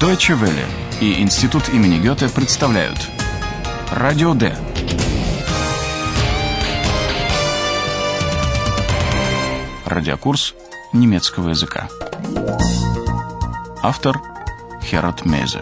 Deutsche Welle и Институт имени Гёте представляют Радио Д. Радиокурс немецкого языка. Автор Херат Мейзе.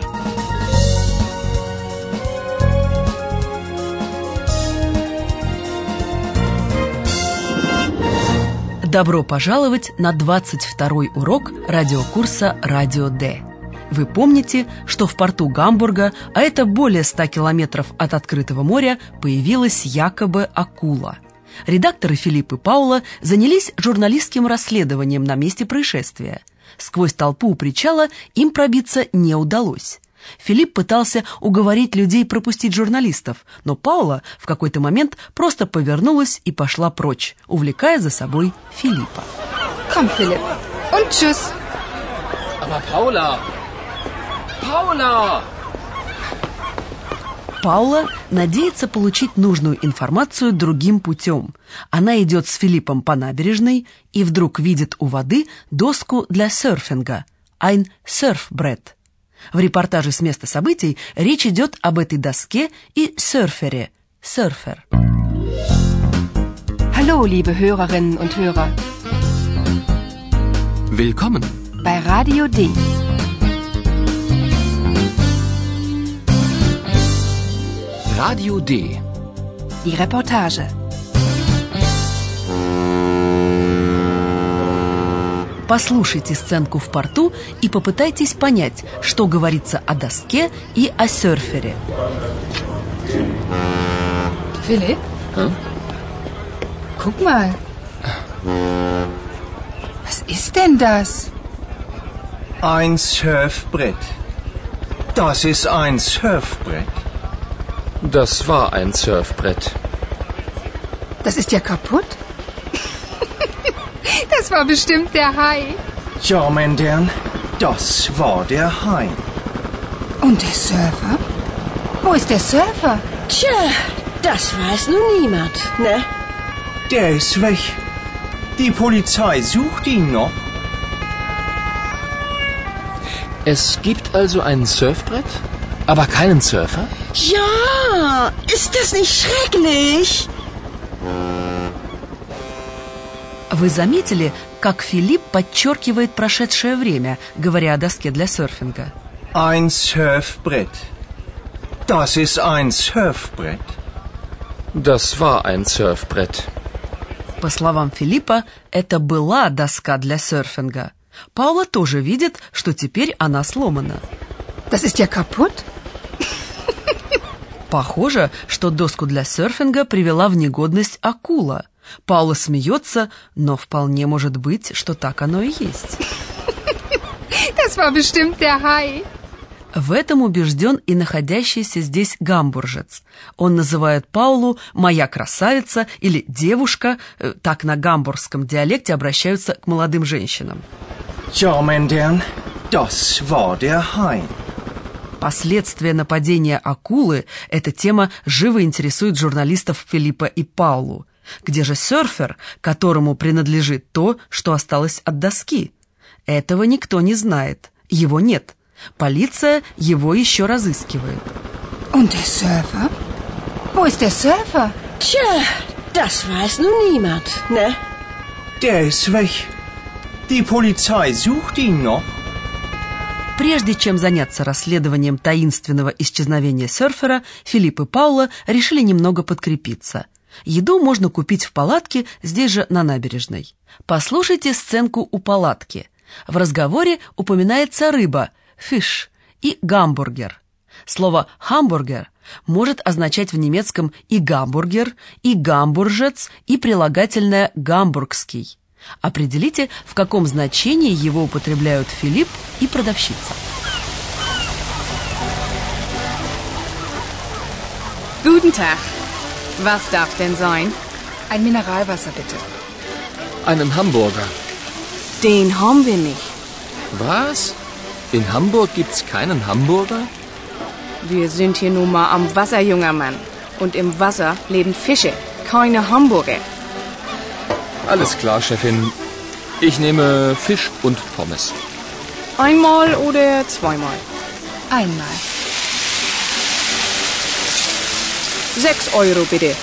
Добро пожаловать на 22-й урок радиокурса «Радио Д». Вы помните, что в порту Гамбурга, а это более 100 километров от открытого моря, появилась якобы акула. Редакторы Филипп и Паула занялись журналистским расследованием на месте происшествия. Сквозь толпу у причала им пробиться не удалось. Филипп пытался уговорить людей пропустить журналистов, но Паула в какой-то момент просто повернулась и пошла прочь, увлекая за собой Филиппа. Komm, Philipp. Und tschüss. Aber Paula! Paula! Паула надеется получить нужную информацию другим путем. Она идет с Филиппом по набережной и вдруг видит у воды доску для серфинга – ein Surfbrett. В репортаже с места событий речь идет об этой доске и серфере – серфер. Hallo, liebe Hörerinnen und Hörer. Willkommen Bei Radio D. Radio D. Die Reportage. Послушайте сценку в порту и попытайтесь понять, что говорится о доске и о серфере. Philipp? Guck mal. Was ist denn das? Ein Surfbrett. Das ist ein Surfbrett. Das war ein Surfbrett. Das ist ja kaputt. Das war bestimmt der Hai. Ja, mein Herrn, das war der Hai. Und der Surfer? Wo ist der Surfer? Tja, das weiß nun niemand, ne? Der ist weg. Die Polizei sucht ihn noch. Es gibt also ein Surfbrett, aber keinen Surfer? Ja, ist das nicht schrecklich? Вы заметили, как Филипп подчеркивает прошедшее время, говоря о доске для серфинга? Ein Surfbrett. Das ist ein Surfbrett. Das war ein Surfbrett. По словам Филиппа, это была доска для серфинга. Паула тоже видит, что теперь она сломана. Das ist ja kaputt. Похоже, что доску для серфинга привела в негодность акула. Паула смеется, но вполне может быть, что так оно и есть. Das war bestimmt der Hai. В этом убежден и находящийся здесь гамбуржец. Он называет Паулу «моя красавица» или «девушка», так на гамбургском диалекте обращаются к молодым женщинам. Ja, mein Herrn, das war der Hai. Последствия нападения акулы – эта тема живо интересует журналистов Филиппа и Паулу. Где же серфер, которому принадлежит то, что осталось от доски? Этого никто не знает, его нет. Полиция его еще разыскивает. Und der Surfer? Wo ist der Surfer? Tja, das weiß nun niemand, ne? Der ist weg. Die Polizei sucht ihn noch. Прежде чем заняться расследованием таинственного исчезновения серфера, Филипп и Паула решили немного подкрепиться. Еду можно купить в палатке здесь же на набережной. Послушайте сценку у палатки. В разговоре упоминается рыба «fish» и «гамбургер». Слово «хамбургер» может означать в немецком и «гамбургер», и «гамбуржец», и прилагательное «гамбургский». Определите, в каком значении его употребляют Филипп и продавщица. Guten Tag. Was darf denn sein? Ein Mineralwasser, bitte. Einen Hamburger. Den haben wir nicht. Was? In Hamburg gibt's keinen Hamburger? Wir sind hier nun mal am Wasser, junger Mann. Und im Wasser leben Fische, keine Hamburger. Alles klar, Chefin. Ich nehme Fisch und Pommes. Einmal oder zweimal? Einmal. 6 Euro bitte.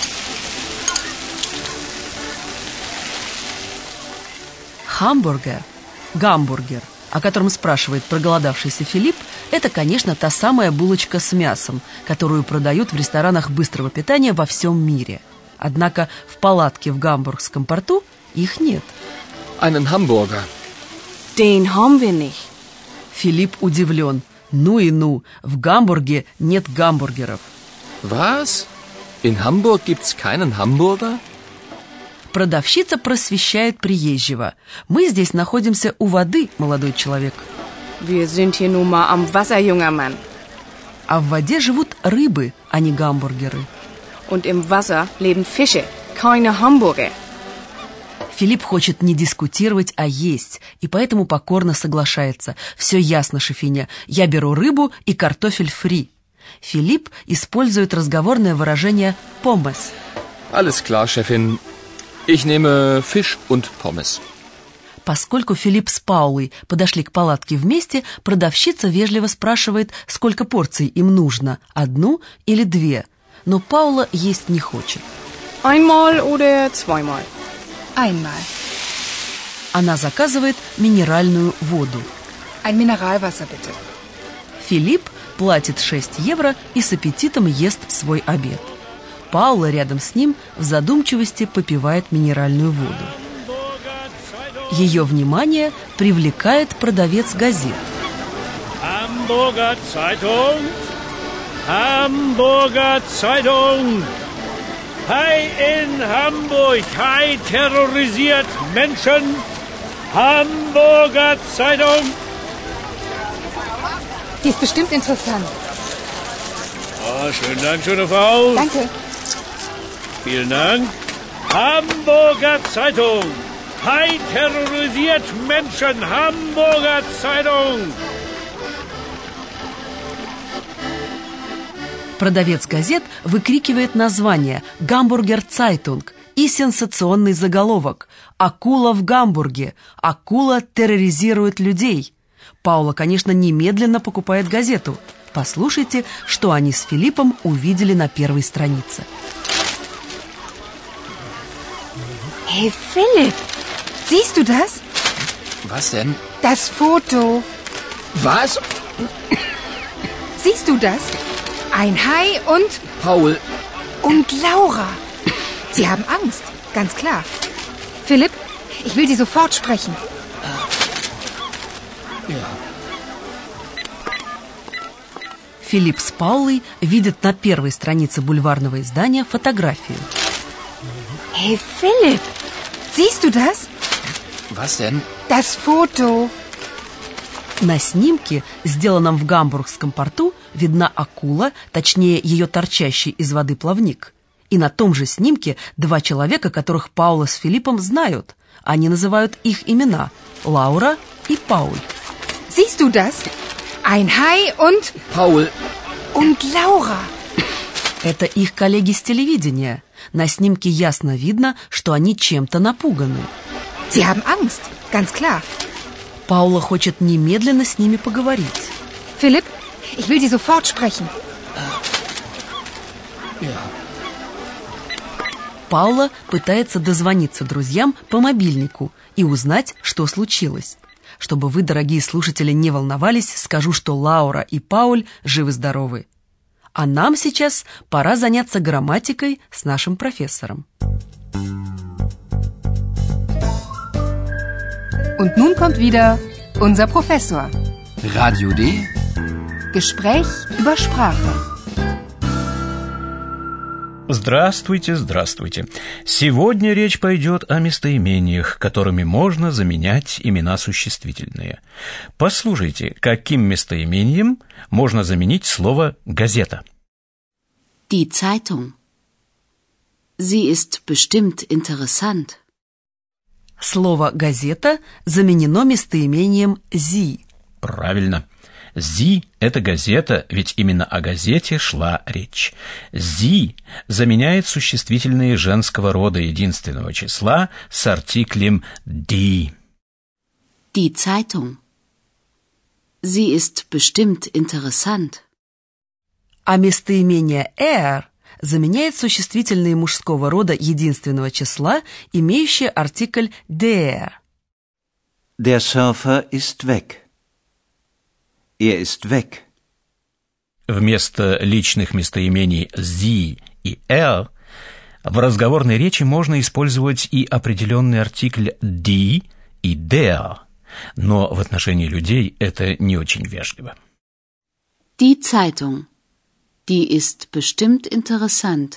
Гамбургер, о котором спрашивает проголодавшийся Филипп, это, конечно, та самая булочка с мясом, которую продают в ресторанах быстрого питания во всем мире. Однако в палатке в Гамбургском порту их нет. Einen Hamburger. Den haben wir nicht. Филипп удивлен. Ну и ну, в Гамбурге нет гамбургеров. Was? In Hamburg gibt's keinen Hamburger? Продавщица просвещает приезжего. Мы здесь находимся у воды, молодой человек. Wir sind hier nun mal am Wasser, junger Mann. А в воде живут рыбы, а не гамбургеры. Und im Wasser leben Fische, keine Hamburger. Филипп хочет не дискутировать, а есть, и поэтому покорно соглашается. Все ясно, шефиня, я беру рыбу и картофель фри. Филипп использует разговорное выражение «помес». Alles klar, Chefin. Ich nehme Fisch und Pommes. Поскольку Филипп с Паулой подошли к палатке вместе, продавщица вежливо спрашивает, сколько порций им нужно, 1 или 2. Но Паула есть не хочет. Einmal oder zweimal? Einmal. Она заказывает минеральную воду. Ein Mineralwasser, bitte. Филипп платит 6 евро и с аппетитом ест свой обед. Паула рядом с ним в задумчивости попивает минеральную воду. Ее внимание привлекает продавец газет. Hamburger Zeitung. Hamburger Zeitung. Hai in Hamburg. Hai terrorisiert Menschen. Hamburger Zeitung. Die ist bestimmt interessant. Oh, schönen Dank, schöne Frau. Danke. Vielen Dank. Hamburger Zeitung. Hai terrorisiert Menschen. Hamburger Zeitung. Продавец газет выкрикивает название «Гамбургер Цайтунг» и сенсационный заголовок «Акула в Гамбурге! Акула терроризирует людей!». Паула, конечно, немедленно покупает газету. Послушайте, что они с Филиппом увидели на первой странице. Hey, Philipp, siehst du das? Was denn? Das Foto. Was? Siehst du das? Ein Hai und... Paul. Und Laura. Sie haben Angst, ganz klar. Philipp, ich will Sie sofort sprechen. Ja. Филипп с Паулой видят на первой странице бульварного издания фотографию. Hey, Philipp, siehst du das? Was denn? Das Foto. На снимке, сделанном в Гамбургском порту, видна акула, точнее ее торчащий из воды плавник. И на том же снимке 2 человека, которых Паула с Филиппом знают. Они называют их имена – Лаура и Пауль. Siehst du das? Ein Hai und... Paul. Und Laura. Это их коллеги с телевидения. На снимке ясно видно, что они чем-то напуганы. Sie haben Angst, ganz klar. Паула хочет немедленно с ними поговорить. Philipp, ich will Sie sofort sprechen. Ja. Паула пытается дозвониться друзьям по мобильнику и узнать, что случилось. Чтобы вы, дорогие слушатели, не волновались, скажу, что Лаура и Пауль живы-здоровы. А нам сейчас пора заняться грамматикой с нашим профессором. Und nun kommt wieder unser Professor. Radio D. Gespräch über Sprache. Здравствуйте, здравствуйте. Сегодня речь пойдет о местоимениях, которыми можно заменять имена существительные. Послушайте, каким местоимением можно заменить слово «газета». Die Zeitung. Sie ist bestimmt interessant. Слово «газета» заменено местоимением «зи». Правильно. «Зи» — это газета, ведь именно о газете шла речь. «Зи» заменяет существительные женского рода единственного числа с артиклем «die». Die Zeitung. Sie ist bestimmt interessant. А местоимение er заменяет существительные мужского рода единственного числа, имеющие артикль der. Der Surfer ist weg. Er ist weg. Вместо личных местоимений sie и er в разговорной речи можно использовать и определенный артикль die и der, но в отношении людей это не очень вежливо. Die Zeitung. Die ist bestimmt interessant.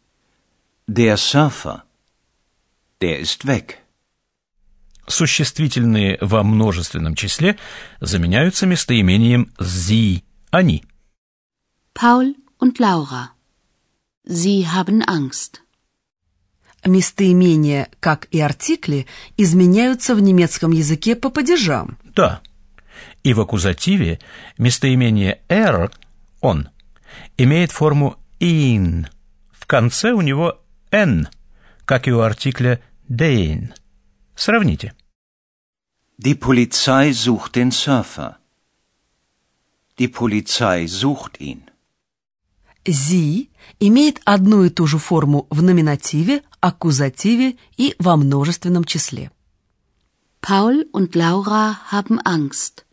Der Surfer. Der ist weg. Существительные во множественном числе заменяются местоимением sie, они. Paul und Laura. Sie haben Angst. Местоимения, как и артикли, изменяются в немецком языке по падежам. Да. И в аккузативе местоимение er, он, имеет форму ihn. В конце у него n, как и у артикля den. Сравните. Die Polizei sucht den Surfer. Die Polizei sucht ihn. Sie имеет одну и ту же форму в номинативе, аккузативе и во множественном числе. Paul und Laura haben Angst.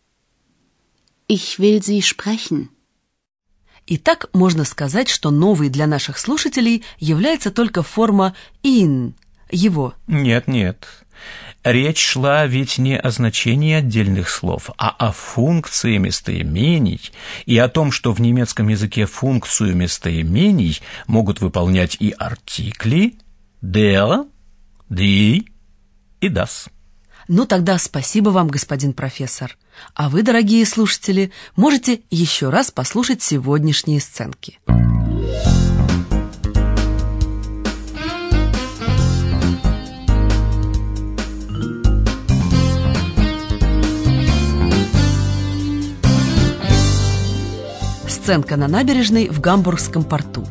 Ich will sie sprechen. Итак, можно сказать, что новой для наших слушателей является только форма ihn, его. Нет. Речь шла ведь не о значении отдельных слов, а о функции местоимений и о том, что в немецком языке функцию местоимений могут выполнять и артикли der, die и das. Ну тогда спасибо вам, господин профессор. А вы, дорогие слушатели, можете еще раз послушать сегодняшние сценки. Сценка на набережной в Гамбургском порту.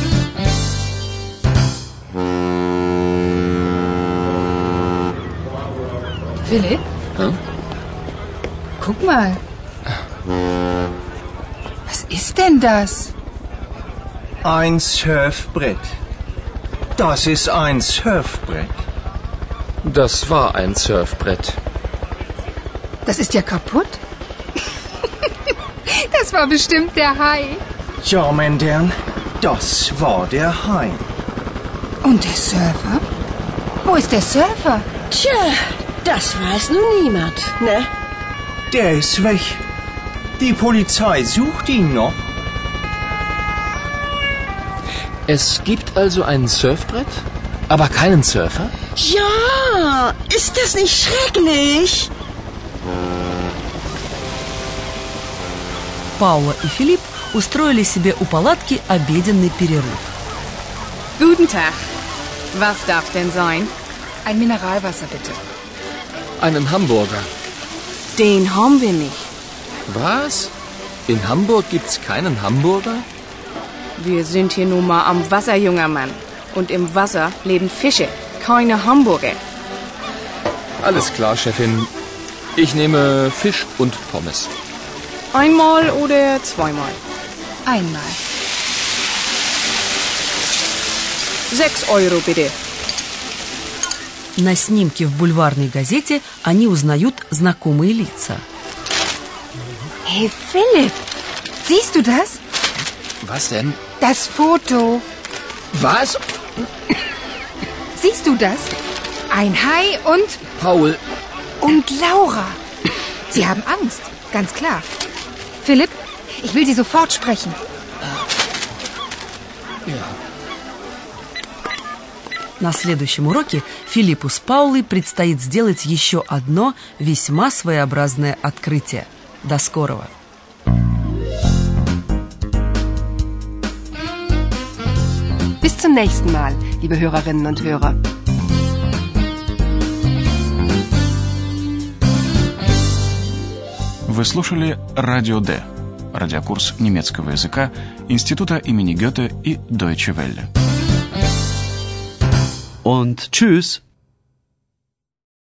Philipp? Hm? Guck mal. Was ist denn das? Ein Surfbrett. Das ist ein Surfbrett. Das war ein Surfbrett. Das ist ja kaputt. Das war bestimmt der Hai. Ja, mein Herrn, das war der Hai. Und der Surfer? Wo ist der Surfer? Tja, das weiß nun niemand, ne? Der ist weg. Die Polizei sucht ihn noch. Es gibt also ein Surfbrett, aber keinen Surfer? Ja, ist das nicht schrecklich? Паула и Филипп устроили себе у палатки обеденный перерыв. Guten Tag. Was darf denn sein? Ein Mineralwasser, bitte. Einen Hamburger. Den haben wir nicht. Was? In Hamburg gibt's keinen Hamburger? Wir sind hier nun mal am Wasser, junger Mann. Und im Wasser leben Fische, keine Hamburger. Alles klar, Chefin. Ich nehme Fisch und Pommes. Einmal oder zweimal? Einmal. 6 Euro, bitte. На снимке в бульварной газете они узнают знакомые лица. Hey, Philipp, siehst du das? Was denn? Das Foto. Was? Siehst du das? Ein Hai und... Paul. Und Laura. Sie haben Angst, ganz klar. Philipp, ich will Sie sofort sprechen. Ja. На следующем уроке Филиппу с Паулой предстоит сделать еще одно весьма своеобразное открытие. До скорого! Bis zum nächsten Mal, liebe Hörerinnen und Hörer. Вы слушали Радио Д, радиокурс немецкого языка Института имени Гёте и Deutsche Welle. Und tschüss.